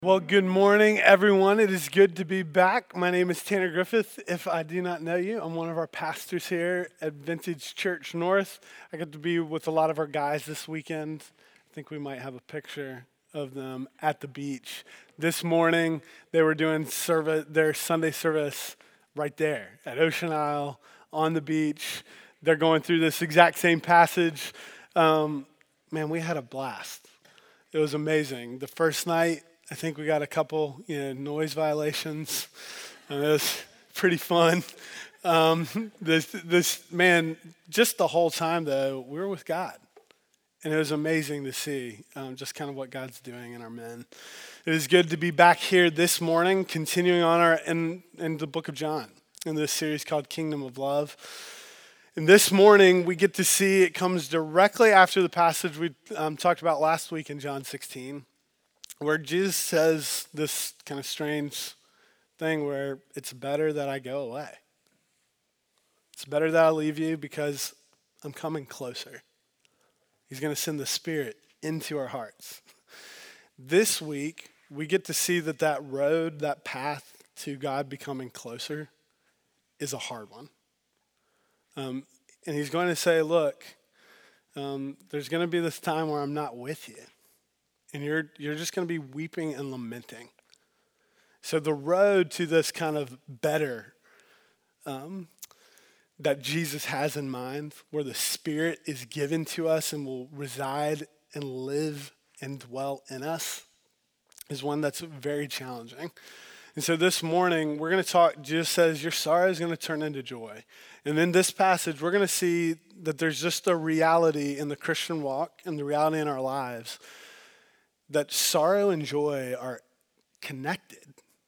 Well, good morning, everyone. It is good to be back. My name is Tanner Griffith. If I do not know you, I'm one of our pastors here at Vintage Church North. I got to be with a lot of our guys this weekend. I think we might have a picture of them at the beach. This morning, they were doing their Sunday service right there at Ocean Isle on the beach. They're going through this exact same passage. Man, we had a blast. It was amazing. The first night, I think we got a couple, noise violations. And it was pretty fun. This man, just the whole time though, we were with God, and it was amazing to see just kind of what God's doing in our men. It is good to be back here this morning, continuing on in the book of John in this series called Kingdom of Love. And this morning, we get to see it comes directly after the passage we talked about last week in John 16, where Jesus says this kind of strange thing where it's better that I go away. It's better that I leave you because I'm coming closer. He's going to send the Spirit into our hearts. This week, we get to see that road, that path to God becoming closer is a hard one. And he's going to say, look, there's going to be this time where I'm not with you. And you're just going to be weeping and lamenting. So the road to this kind of better that Jesus has in mind, where the Spirit is given to us and will reside and live and dwell in us, is one that's very challenging. And so this morning, we're going to talk, Jesus says, your sorrow is going to turn into joy. And in this passage, we're going to see that there's just a reality in the Christian walk and the reality in our lives that sorrow and joy are connected.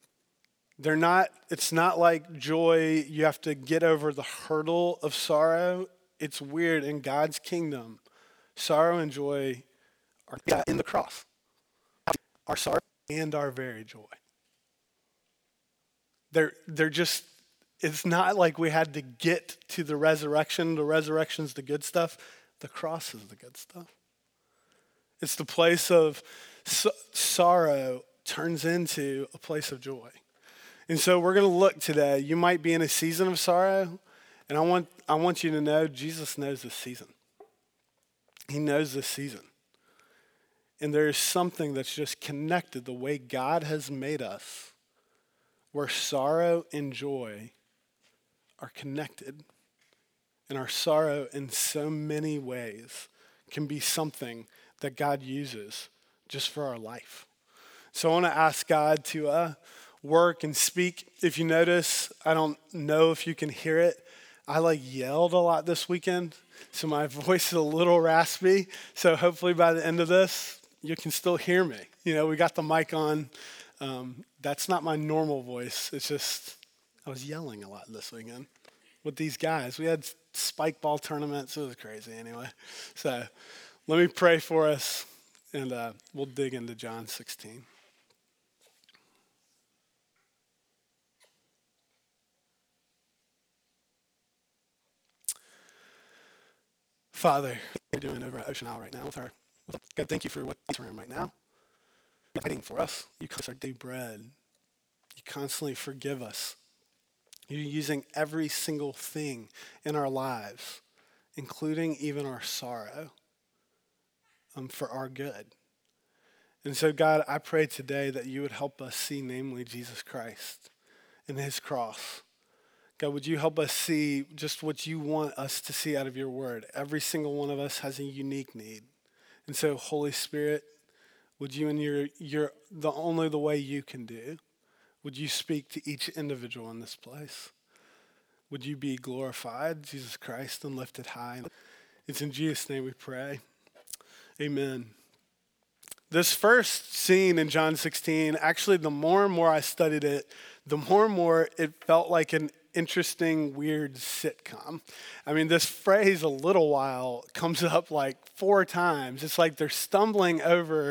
It's not like joy, you have to get over the hurdle of sorrow. It's weird, in God's kingdom, sorrow and joy are in the cross. Our sorrow and our very joy. They're just, it's not like we had to get to the resurrection. The resurrection's the good stuff. The cross is the good stuff. It's the place of sorrow turns into a place of joy. And so we're going to look today. You might be in a season of sorrow, and I want you to know Jesus knows this season. He knows this season. And there is something that's just connected the way God has made us, where sorrow and joy are connected. And our sorrow in so many ways can be something that God uses just for our life. So I want to ask God to work and speak. If you notice, I don't know if you can hear it, I yelled a lot this weekend, so my voice is a little raspy. So hopefully by the end of this, you can still hear me. We got the mic on. That's not my normal voice. It's just, I was yelling a lot this weekend with these guys. We had spike ball tournaments. It was crazy anyway. So let me pray for us, and we'll dig into John 16. Father, what you're doing over at Ocean Isle right now with God, thank you for what's room right now. You're fighting for us. You constantly do bread. You constantly forgive us. You're using every single thing in our lives, including even our sorrow, for our good. And so, God, I pray today that you would help us see, namely, Jesus Christ and his cross. God, would you help us see just what you want us to see out of your word? Every single one of us has a unique need. And so, Holy Spirit, would you, in the way you can do, would you speak to each individual in this place? Would you be glorified, Jesus Christ, and lifted high? It's in Jesus' name we pray. Amen. This first scene in John 16, actually, the more and more I studied it, the more and more it felt like an interesting, weird sitcom. I mean, this phrase, a little while, comes up 4 times. It's like they're stumbling over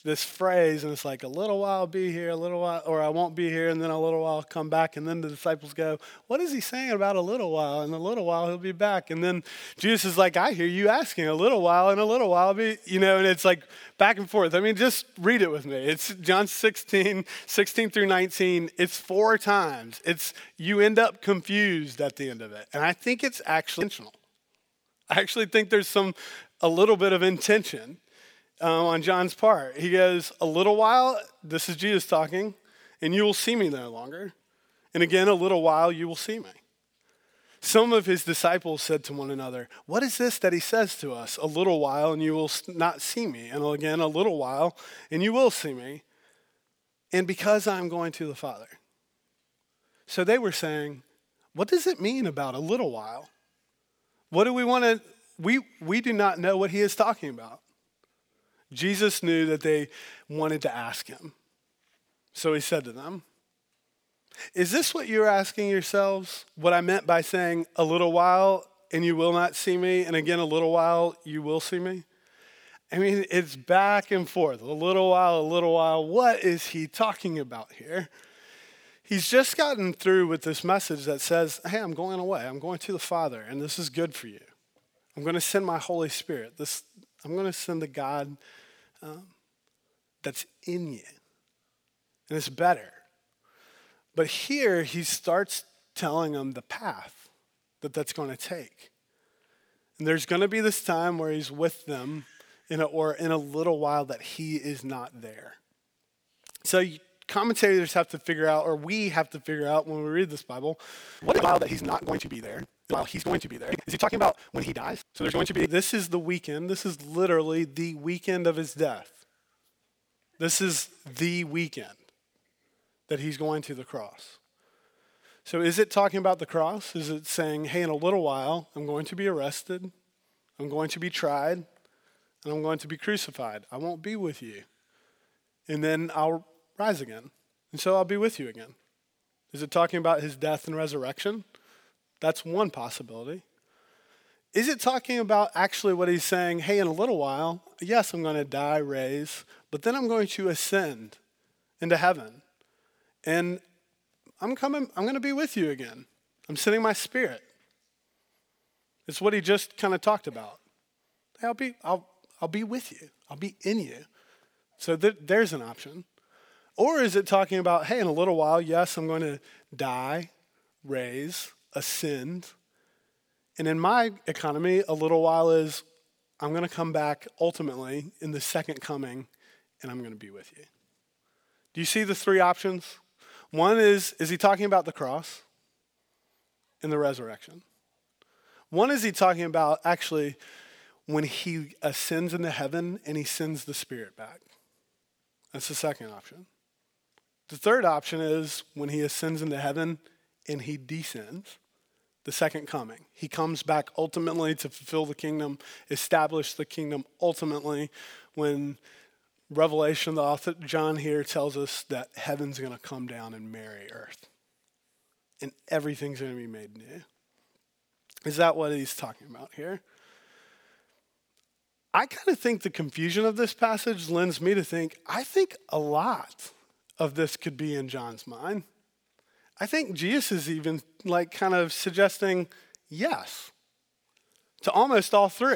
this phrase, and it's like, a little while I'll be here, a little while, or I won't be here, and then a little while I'll come back. And then the disciples go, what is he saying about a little while? In a little while he'll be back. And then Jesus is like, I hear you asking, a little while, and a little while I'll be, and it's like back and forth. I mean, just read it with me. It's John 16 through 19. It's 4 times. You end up confused at the end of it. And I think it's actually intentional. I actually think there's a little bit of intention on John's part. He goes, a little while, this is Jesus talking, and you will see me no longer. And again, a little while, you will see me. Some of his disciples said to one another, what is this that he says to us? A little while, and you will not see me. And again, a little while, and you will see me. And because I'm going to the Father. So they were saying, what does it mean about a little while? What do we want to, we do not know what he is talking about. Jesus knew that they wanted to ask him. So he said to them, is this what you're asking yourselves? What I meant by saying a little while and you will not see me, and again a little while you will see me? I mean, it's back and forth. A little while, a little while. What is he talking about here? He's just gotten through with this message that says, hey, I'm going away. I'm going to the Father, and this is good for you. I'm going to send my Holy Spirit. I'm going to send the God that's in you. And it's better. But here he starts telling them the path that's going to take. And there's going to be this time where he's with them in a little while that he is not there. So commentators have to figure out, or we have to figure out when we read this Bible, what is the while that he's not going to be there? While he's going to be there. Is he talking about when he dies? So there's going to be, this is the weekend. This is literally the weekend of his death. This is the weekend that he's going to the cross. So is it talking about the cross? Is it saying, hey, in a little while, I'm going to be arrested, I'm going to be tried, and I'm going to be crucified. I won't be with you. And then I'll rise again. And so I'll be with you again. Is it talking about his death and resurrection? That's one possibility. Is it talking about actually what he's saying, hey, in a little while, yes, I'm going to die, raise, but then I'm going to ascend into heaven. And I'm going to be with you again. I'm sending my Spirit. It's what he just kind of talked about. Hey, I'll be with you. I'll be in you. So there's an option. Or is it talking about, hey, in a little while, yes, I'm going to die, raise, ascend. And in my economy, a little while is I'm going to come back ultimately in the second coming, and I'm going to be with you. Do you see the 3 options? One is he talking about the cross and the resurrection? One is he talking about actually when he ascends into heaven and he sends the Spirit back? That's the second option. The third option is when he ascends into heaven and he descends, the second coming. He comes back ultimately to fulfill the kingdom, establish the kingdom ultimately when Revelation, the author John here tells us that heaven's going to come down and marry earth. And everything's going to be made new. Is that what he's talking about here? I kind of think the confusion of this passage lends me to think, I think a lot of this could be in John's mind. I think Jesus is even kind of suggesting yes to almost all 3.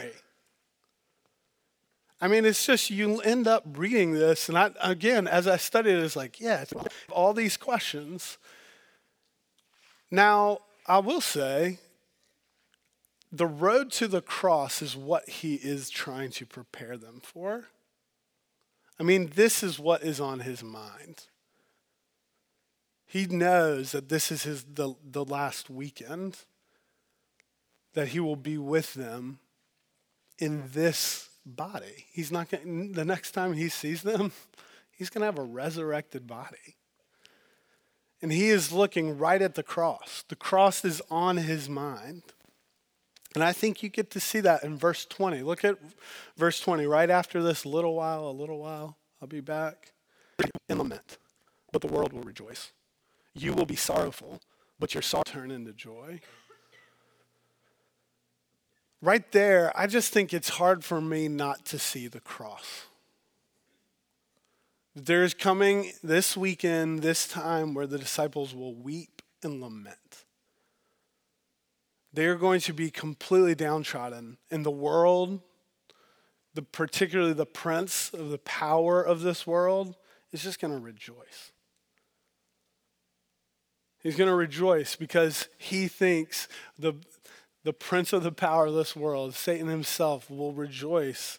I mean, it's just you end up reading this, and again, as I studied it, it's like, yeah, it's all these questions. Now, I will say, the road to the cross is what he is trying to prepare them for. I mean, this is what is on his mind. He knows that this is the last weekend, that he will be with them in this body. He's not going. The next time he sees them, he's going to have a resurrected body. And he is looking right at the cross. The cross is on his mind. And I think you get to see that in verse 20. Look at verse 20. Right after this, a little while, I'll be back. And lament, but the world will rejoice. You will be sorrowful, but your sorrow will turn into joy. Right there, I just think it's hard for me not to see the cross. There's coming this weekend, this time where the disciples will weep and lament. They are going to be completely downtrodden. And the world, particularly the prince of the power of this world, is just going to rejoice. He's going to rejoice because he thinks the prince of the power of this world, Satan himself, will rejoice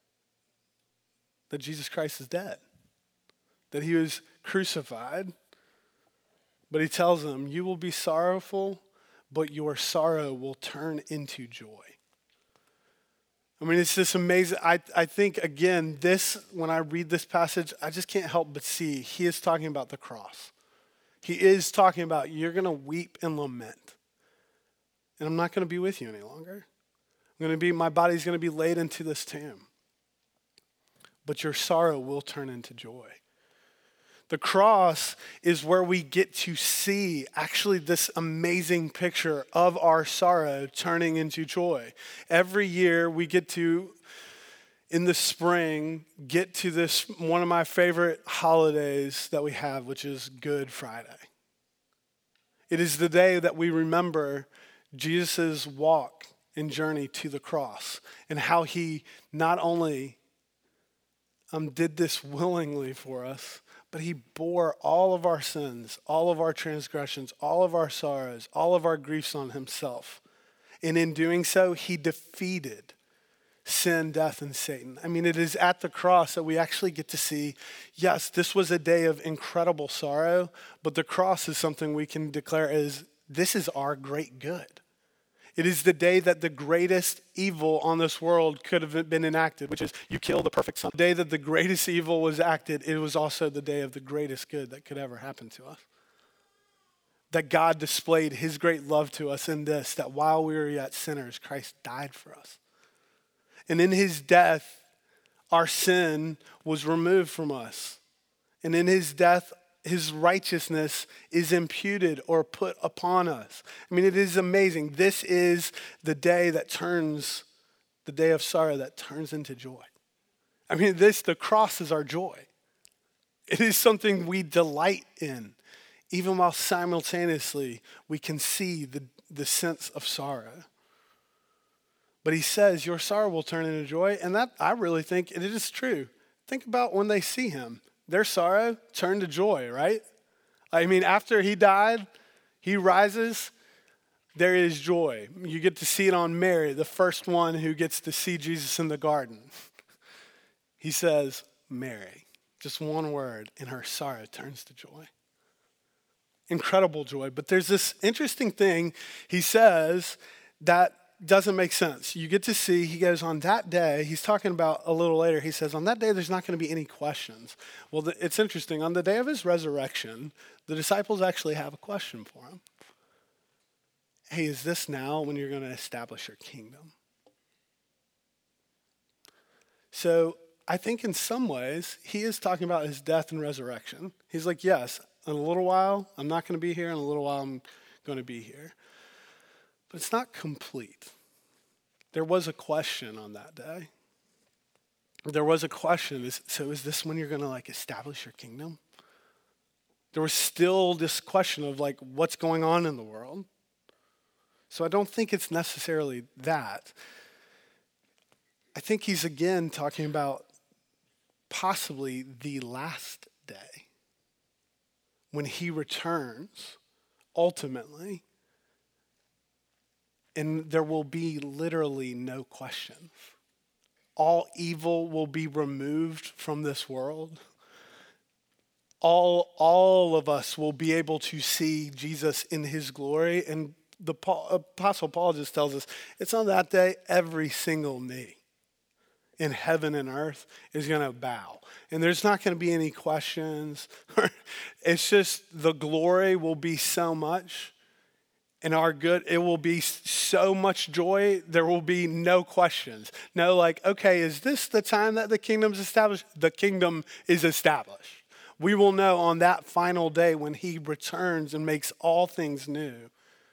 that Jesus Christ is dead, that he was crucified. But he tells them, you will be sorrowful, but your sorrow will turn into joy. I mean, it's just amazing. I think, again, when I read this passage, I just can't help but see he is talking about the cross. He is talking about you're going to weep and lament. And I'm not going to be with you any longer. My body's going to be laid into this tomb. But your sorrow will turn into joy. The cross is where we get to see actually this amazing picture of our sorrow turning into joy. Every year we get to, in the spring, get to this one of my favorite holidays that we have, which is Good Friday. It is the day that we remember Jesus' walk and journey to the cross and how he not only did this willingly for us, but he bore all of our sins, all of our transgressions, all of our sorrows, all of our griefs on himself. And in doing so, he defeated sin, death, and Satan. I mean, it is at the cross that we actually get to see, yes, this was a day of incredible sorrow, but the cross is something we can declare as this is our great good. It is the day that the greatest evil on this world could have been enacted, which is you kill the perfect son. The day that the greatest evil was acted, it was also the day of the greatest good that could ever happen to us. That God displayed his great love to us in this, that while we were yet sinners, Christ died for us. And in his death, our sin was removed from us. And in his death, his righteousness is imputed or put upon us. I mean, it is amazing. This is the day of sorrow that turns into joy. I mean, the cross is our joy. It is something we delight in, even while simultaneously we can see the sense of sorrow. But he says, your sorrow will turn into joy, and that I really think it is true. Think about when they see him. Their sorrow turned to joy, right? I mean, after he died, he rises, there is joy. You get to see it on Mary, the first one who gets to see Jesus in the garden. He says, Mary, just one word, and her sorrow turns to joy. Incredible joy. But there's this interesting thing he says that doesn't make sense. You get to see, he goes, on that day, he's talking about a little later, he says, on that day, there's not going to be any questions. Well, it's interesting. On the day of his resurrection, the disciples actually have a question for him. Hey, is this now when you're going to establish your kingdom? So I think in some ways, he is talking about his death and resurrection. He's like, yes, in a little while, I'm not going to be here. In a little while, I'm going to be here. But it's not complete. There was a question on that day. There was a question. So is this when you're going to establish your kingdom? There was still this question of what's going on in the world. So I don't think it's necessarily that. I think he's again talking about possibly the last day when he returns ultimately. And there will be literally no questions. All evil will be removed from this world. All of us will be able to see Jesus in his glory. And the Apostle Paul just tells us, it's on that day every single knee in heaven and earth is going to bow. And there's not going to be any questions. It's just the glory will be so much. And our good, it will be so much joy, there will be no questions. No, okay, is this the time that the kingdom's established? The kingdom is established. We will know on that final day when he returns and makes all things new.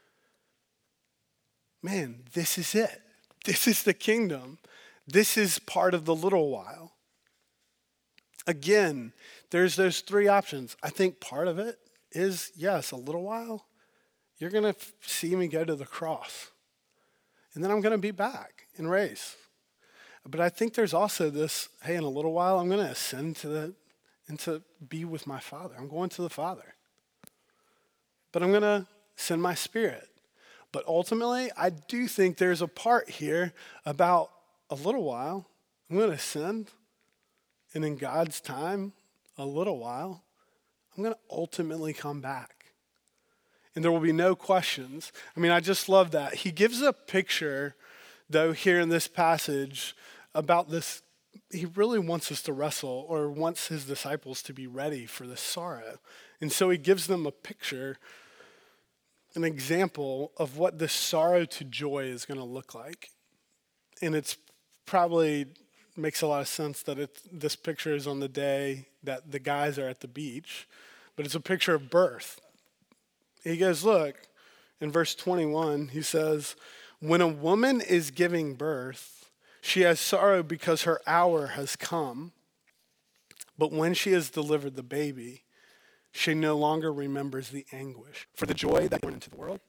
Man, this is it. This is the kingdom. This is part of the little while. Again, there's those three options. I think part of it is, yes, a little while, you're going to see me go to the cross. And then I'm going to be back and raise. But I think there's also this, hey, in a little while, I'm going to ascend and to be with my Father. I'm going to the Father. But I'm going to send my Spirit. But ultimately, I do think there's a part here about a little while, I'm going to ascend. And in God's time, a little while, I'm going to ultimately come back. And there will be no questions. I mean, I just love that. He gives a picture, though, here in this passage about this. He really wants us to wrestle, or wants his disciples to be ready for this sorrow. And so he gives them a picture, an example of what this sorrow to joy is going to look like. And it's probably makes a lot of sense that this picture is on the day that the guys are at the beach, but it's a picture of birth. He goes, look, in verse 21, he says, when a woman is giving birth, she has sorrow because her hour has come. But when she has delivered the baby, she no longer remembers the anguish for the joy that went into the world.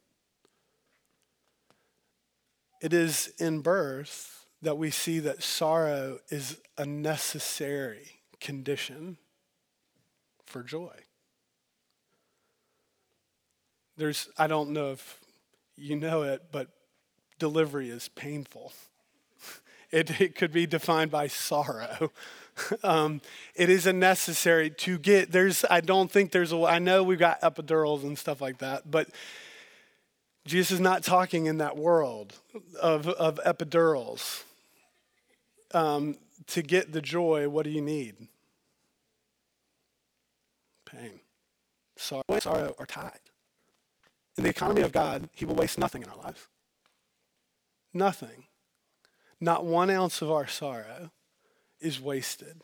It is in birth that we see that sorrow is a necessary condition for joy. I don't know if you know it, but delivery is painful. It could be defined by sorrow. It is a necessary to get, I know we've got epidurals and stuff like that, but Jesus is not talking in that world of epidurals. To get the joy, what do you need? Pain. Sorrow are tied. In the economy of God, he will waste nothing in our lives. Nothing. Not 1 ounce of our sorrow is wasted.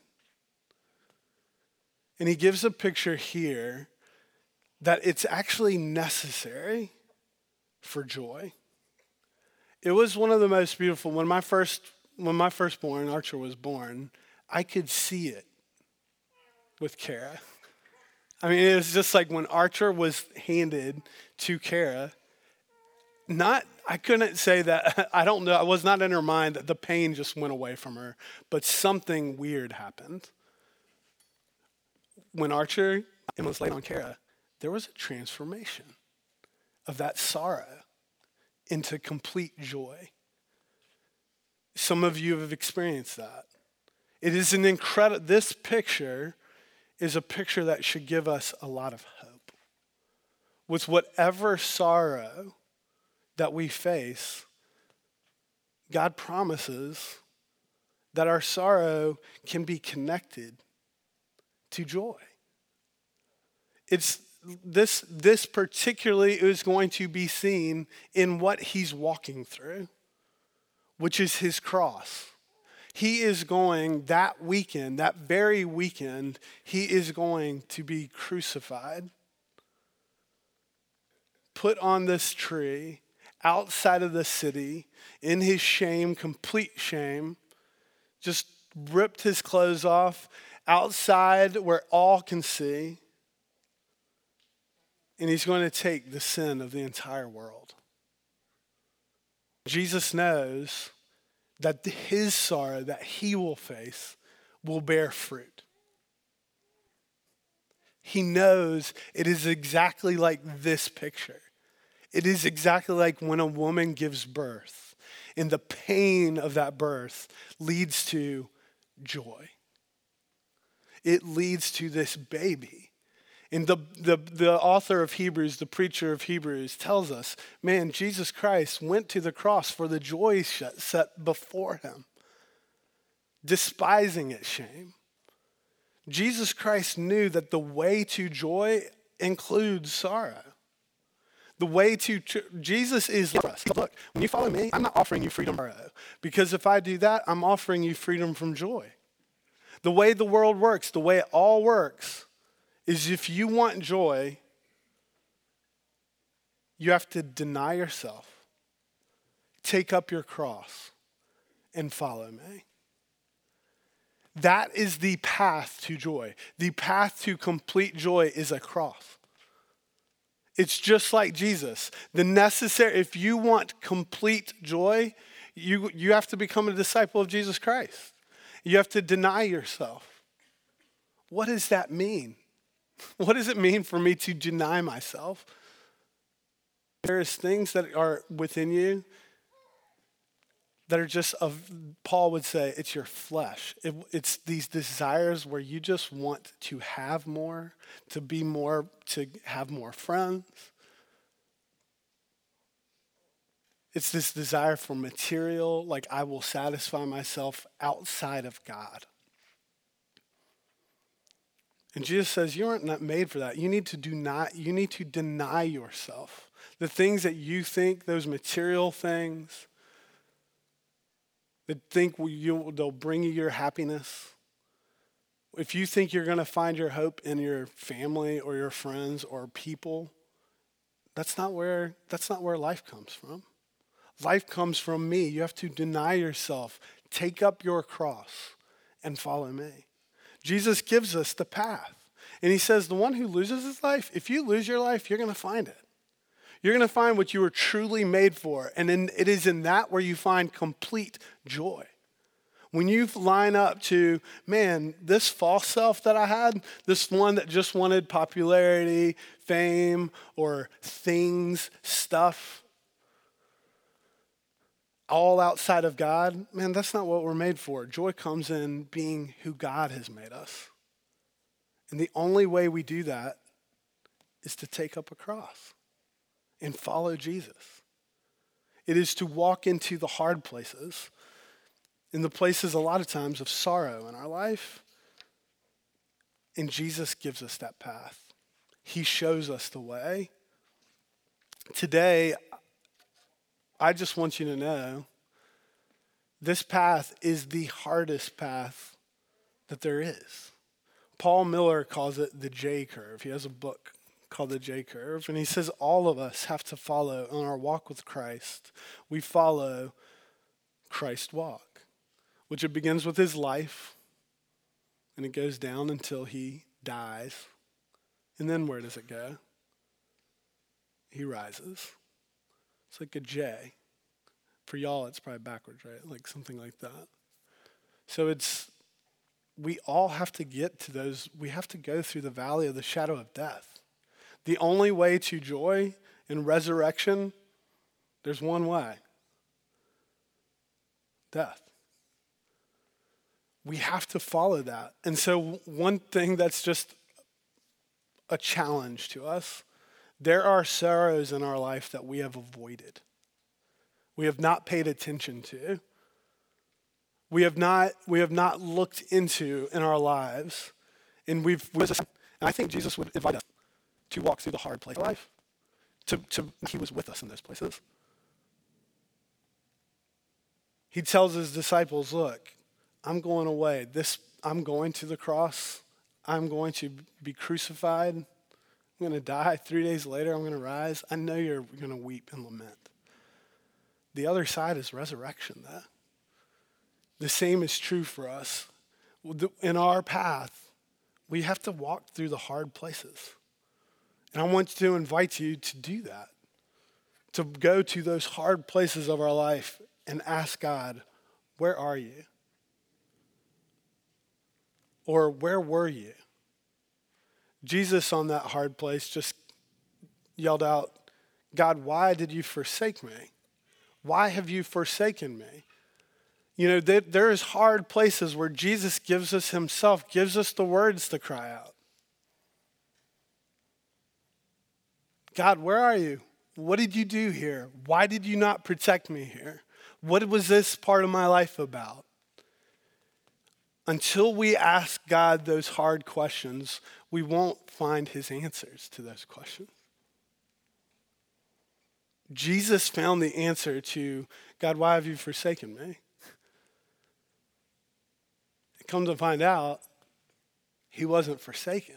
And he gives a picture here that it's actually necessary for joy. It was one of the most beautiful, when my firstborn, Archer, was born, I could see it with Kara. I mean, it was just like when Archer was handed to Kara, I couldn't say that, I don't know, I was not in her mind that the pain just went away from her, but something weird happened. When Archer was laid on Kara, there was a transformation of that sorrow into complete joy. Some of you have experienced that. It is an incredible, this picture is a picture that should give us a lot of hope. With whatever sorrow that we face, God promises that our sorrow can be connected to joy. It's this particularly is going to be seen in what he's walking through, which is his cross. He is going that very weekend, he is going to be crucified, put on this tree outside of the city in his shame, complete shame, just ripped his clothes off outside where all can see. And he's going to take the sin of the entire world. Jesus knows that his sorrow that he will face will bear fruit. He knows it is exactly like this picture. It is exactly like when a woman gives birth, and the pain of that birth leads to joy. It leads to this baby. And the author of Hebrews, the preacher of Hebrews, tells us, man, Jesus Christ went to the cross for the joy set before him, despising its shame. Jesus Christ knew that the way to joy includes sorrow. The way to Jesus is for us. Look, when you follow me, I'm not offering you freedom from sorrow, because if I do that, I'm offering you freedom from joy. The way the world works, the way it all works, is if you want joy, you have to deny yourself, take up your cross, and follow me. That is the path to joy. The path to complete joy is a cross. It's just like Jesus. If you want complete joy, you have to become a disciple of Jesus Christ. You have to deny yourself. What does that mean? What does it mean for me to deny myself? There's things that are within you that are just Paul would say, it's your flesh. It's these desires where you just want to have more, to have more friends. It's this desire for material, like I will satisfy myself outside of God. And Jesus says, you aren't made for that. You need to deny yourself. The things that you think, those material things, that think they'll bring you your happiness. If you think you're going to find your hope in your family or your friends or people, that's not where life comes from. Life comes from me. You have to deny yourself, take up your cross, and follow me. Jesus gives us the path. And he says, the one who loses his life, if you lose your life, you're going to find it. You're going to find what you were truly made for. And it is in that where you find complete joy. When you line up to, man, this false self that I had, this one that just wanted popularity, fame, or things, stuff, all outside of God, man, that's not what we're made for. Joy comes in being who God has made us. And the only way we do that is to take up a cross and follow Jesus. It is to walk into the hard places, in the places a lot of times of sorrow in our life. And Jesus gives us that path. He shows us the way. Today, I just want you to know, this path is the hardest path that there is. Paul Miller calls it the J curve. He has a book called the J curve, and he says all of us have to follow on our walk with Christ. We follow Christ's walk, which it begins with his life, and it goes down until he dies. And then where does it go? He rises. It's like a J. For y'all, it's probably backwards, right? Like something like that. So we all have to get to those, we have to go through the valley of the shadow of death. The only way to joy and resurrection, there's one way. Death. We have to follow that. And so one thing that's just a challenge to us, there are sorrows in our life that we have avoided. We have not paid attention to. We have not looked into in our lives. And I think Jesus would invite us to walk through the hard place of life. He was with us in those places. He tells his disciples, look, I'm going away. I'm going to the cross. I'm going to be crucified. I'm going to die. 3 days later, I'm going to rise. I know you're going to weep and lament. The other side is resurrection, though. The same is true for us. In our path, we have to walk through the hard places. And I want to invite you to do that, to go to those hard places of our life and ask God, where are you? Or where were you? Jesus on that hard place just yelled out, God, why did you forsake me? Why have you forsaken me? You know, there is hard places where Jesus gives us himself, gives us the words to cry out. God, where are you? What did you do here? Why did you not protect me here? What was this part of my life about? Until we ask God those hard questions, we won't find his answers to those questions. Jesus found the answer to, God, why have you forsaken me? Come to find out, he wasn't forsaken.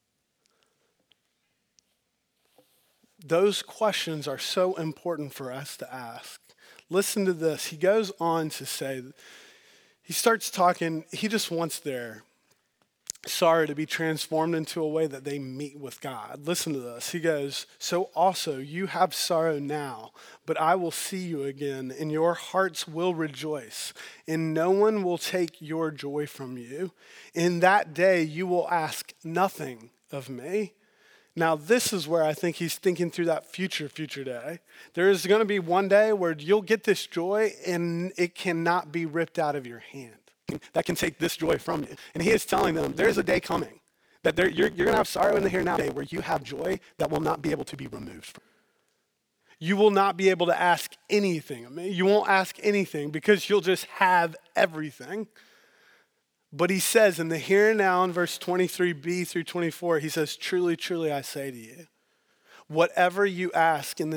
Those questions are so important for us to ask. Listen to this. He goes on to say, He starts talking, he just wants their sorrow to be transformed into a way that they meet with God. Listen to this. He goes, "So also you have sorrow now, but I will see you again, and your hearts will rejoice, and no one will take your joy from you. In that day you will ask nothing of me." Now, this is where I think he's thinking through that future day. There is going to be one day where you'll get this joy and it cannot be ripped out of your hand. That can take this joy from you. And he is telling them there is a day coming that you're going to have sorrow in the here and now day where you have joy that will not be able to be removed. You will not be able to ask anything of me. You won't ask anything because you'll just have everything. But he says in the here and now in verse 23b through 24, he says, "Truly, truly, I say to you, whatever you ask of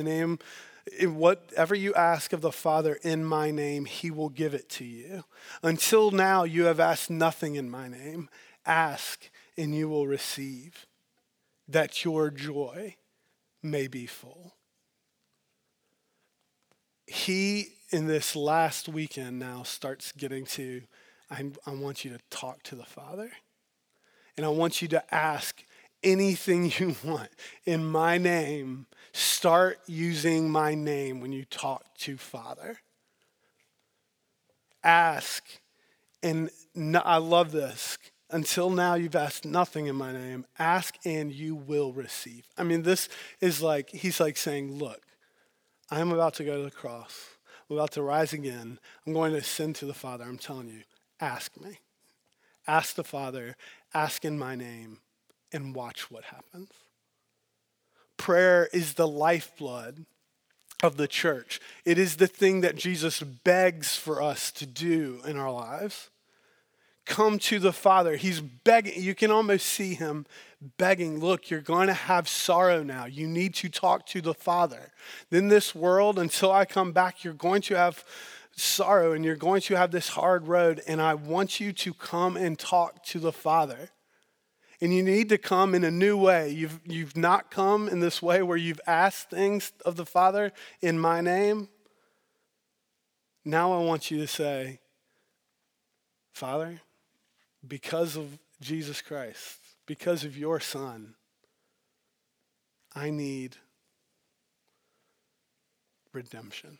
the Father in my name, he will give it to you. Until now, you have asked nothing in my name. Ask and you will receive, that your joy may be full." He, in this last weekend now, starts getting to, I want you to talk to the Father. And I want you to ask anything you want in my name. Start using my name when you talk to Father. Ask, and I love this. Until now, you've asked nothing in my name. Ask and you will receive. I mean, this is like, he's like saying, look, I'm about to go to the cross. I'm about to rise again. I'm going to ascend to the Father. I'm telling you, ask me. Ask the Father, ask in my name, and watch what happens. Prayer is the lifeblood of the church. It is the thing that Jesus begs for us to do in our lives. Come to the Father. He's begging. You can almost see him begging, look, you're going to have sorrow now. You need to talk to the Father. In this world, until I come back, you're going to have sorrow and you're going to have this hard road, and I want you to come and talk to the Father. And you need to come in a new way. You've not come in this way where you've asked things of the Father in my name. Now I want you to say, Father, because of Jesus Christ, because of your Son, I need redemption.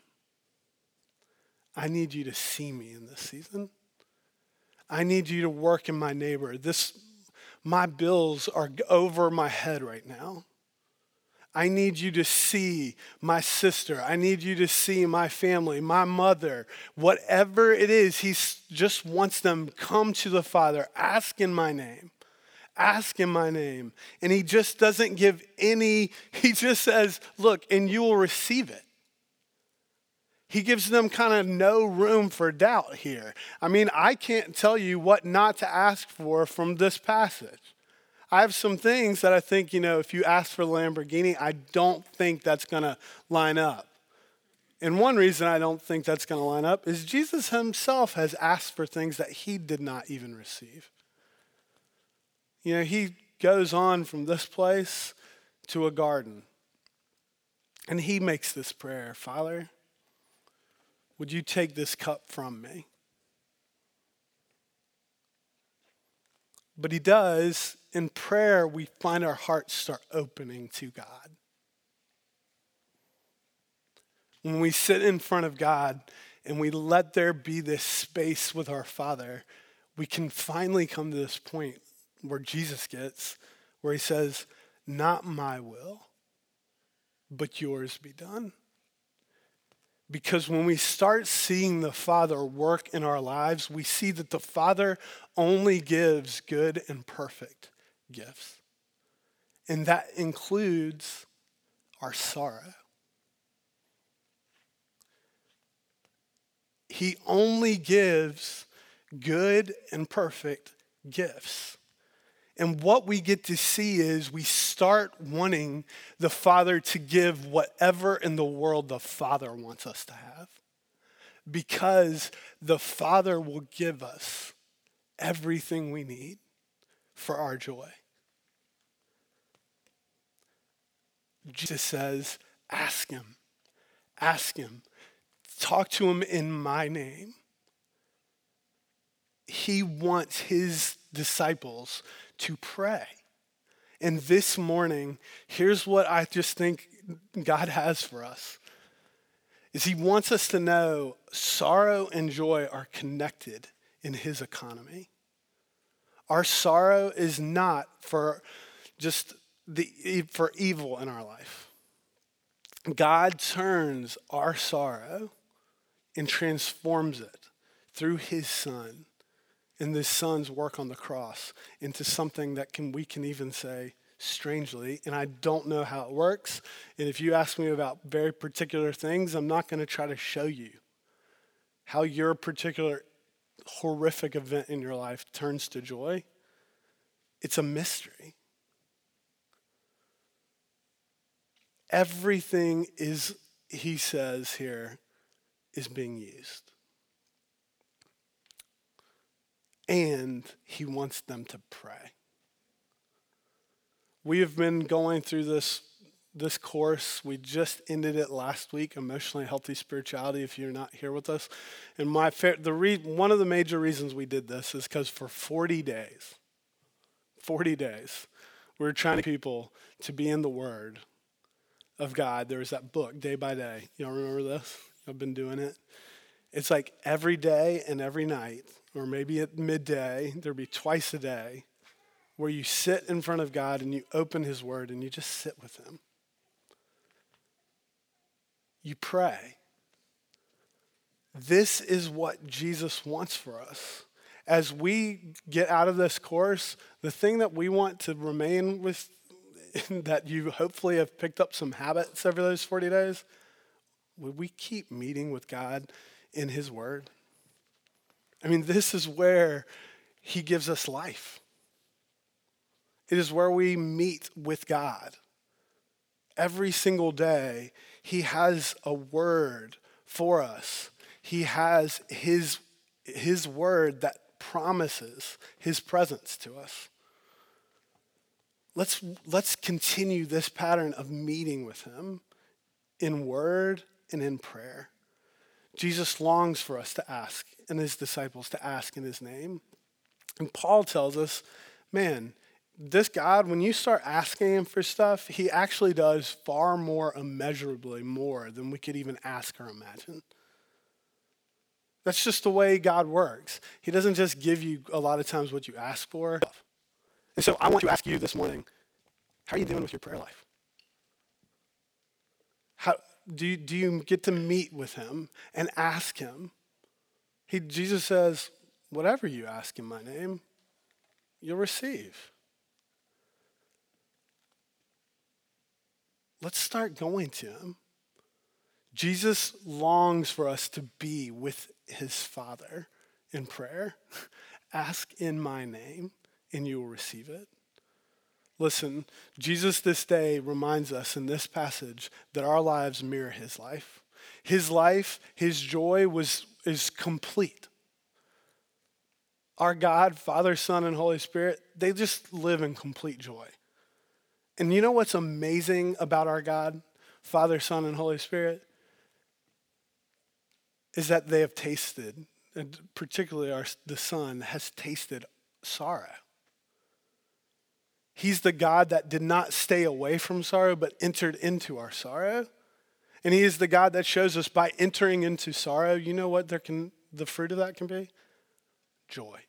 I need you to see me in this season. I need you to work in my neighbor. My bills are over my head right now. I need you to see my sister. I need you to see my family, my mother. Whatever it is, he just wants them come to the Father. Ask in my name. Ask in my name. And he just doesn't give he just says, look, and you will receive it. He gives them kind of no room for doubt here. I mean, I can't tell you what not to ask for from this passage. I have some things that I think, if you ask for the Lamborghini, I don't think that's going to line up. And one reason I don't think that's going to line up is Jesus himself has asked for things that he did not even receive. He goes on from this place to a garden. And he makes this prayer, Father, would you take this cup from me? But he does. In prayer, we find our hearts start opening to God. When we sit in front of God and we let there be this space with our Father, we can finally come to this point where Jesus gets, where he says, not my will, but yours be done. Because when we start seeing the Father work in our lives, we see that the Father only gives good and perfect gifts. And that includes our sorrow. He only gives good and perfect gifts. And what we get to see is we start wanting the Father to give whatever in the world the Father wants us to have. Because the Father will give us everything we need for our joy. Jesus says, ask him, talk to him in my name. he wants his disciples to pray. And this morning, here's what I just think God has for us, is he wants us to know sorrow and joy are connected in his economy. Our sorrow is not for just for evil in our life. God turns our sorrow and transforms it through his son and this son's work on the cross into something that we can even say strangely, and I don't know how it works. And if you ask me about very particular things, I'm not going to try to show you how your particular horrific event in your life turns to joy. It's a mystery. Everything is, he says here, is being used. And he wants them to pray. We have been going through this course. We just ended it last week, Emotionally Healthy Spirituality, if you're not here with us. And one of the major reasons we did this is because for 40 days, we were trying to get people to be in the Word of God. There was that book, Day by Day. Y'all remember this? I've been doing it. It's like every day and every night, or maybe at midday, there'd be twice a day, where you sit in front of God and you open his word and you just sit with him. You pray. This is what Jesus wants for us. As we get out of this course, the thing that we want to remain with, that you hopefully have picked up some habits over those 40 days, would we keep meeting with God in his word? I mean, this is where he gives us life. It is where we meet with God. Every single day, he has a word for us. He has his word that promises his presence to us. Let's continue this pattern of meeting with him in word and in prayer. Jesus longs for us to ask, and his disciples to ask in his name. And Paul tells us, man, this God, when you start asking him for stuff, he actually does far more, immeasurably more than we could even ask or imagine. That's just the way God works. He doesn't just give you a lot of times what you ask for. And so I want to ask you this morning, how are you doing with your prayer life? How do you get to meet with him and ask him? Jesus says, whatever you ask in my name, you'll receive. Let's start going to him. Jesus longs for us to be with his Father in prayer. Ask in my name, and you will receive it. Listen, Jesus this day reminds us in this passage that our lives mirror his life. His life, his joy is complete. Our God, Father, Son, and Holy Spirit, they just live in complete joy. And you know what's amazing about our God, Father, Son, and Holy Spirit? Is that they have tasted, and particularly the Son has tasted sorrow. He's the God that did not stay away from sorrow, but entered into our sorrow. And he is the God that shows us by entering into sorrow, you know what the fruit of that can be? Joy.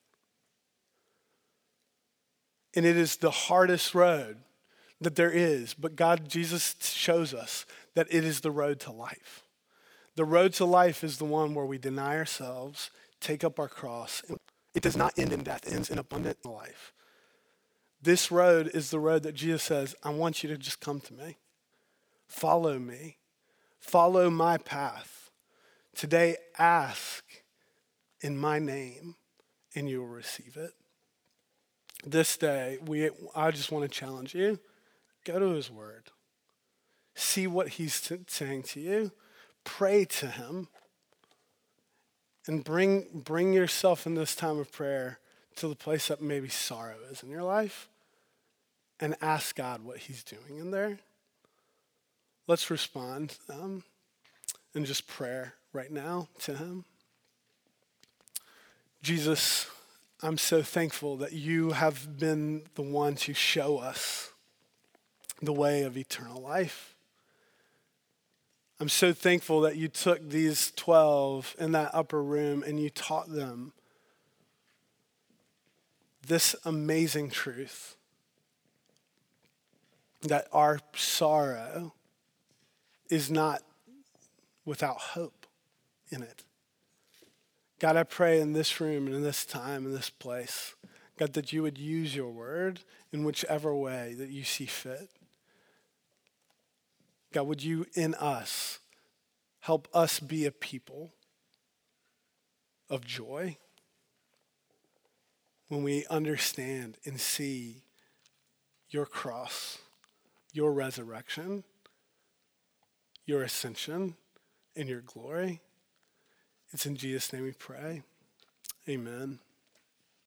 And it is the hardest road that there is, but Jesus shows us that it is the road to life. The road to life is the one where we deny ourselves, take up our cross. It does not end in death, it ends in abundant life. This road is the road that Jesus says, I want you to just come to me. Follow me. Follow my path. Today, ask in my name, and you will receive it. This day, I just want to challenge you. Go to his word. See what he's saying to you. Pray to him. And bring yourself in this time of prayer to the place that maybe sorrow is in your life. And ask God what he's doing in there. Let's respond in just prayer right now to him. Jesus, I'm so thankful that you have been the one to show us the way of eternal life. I'm so thankful that you took these 12 in that upper room and you taught them this amazing truth that our sorrow is not without hope in it. God, I pray in this room and in this time, in this place, God, that you would use your word in whichever way that you see fit. God, would you in us help us be a people of joy when we understand and see your cross, your resurrection, your ascension, and your glory. It's in Jesus' name we pray. Amen.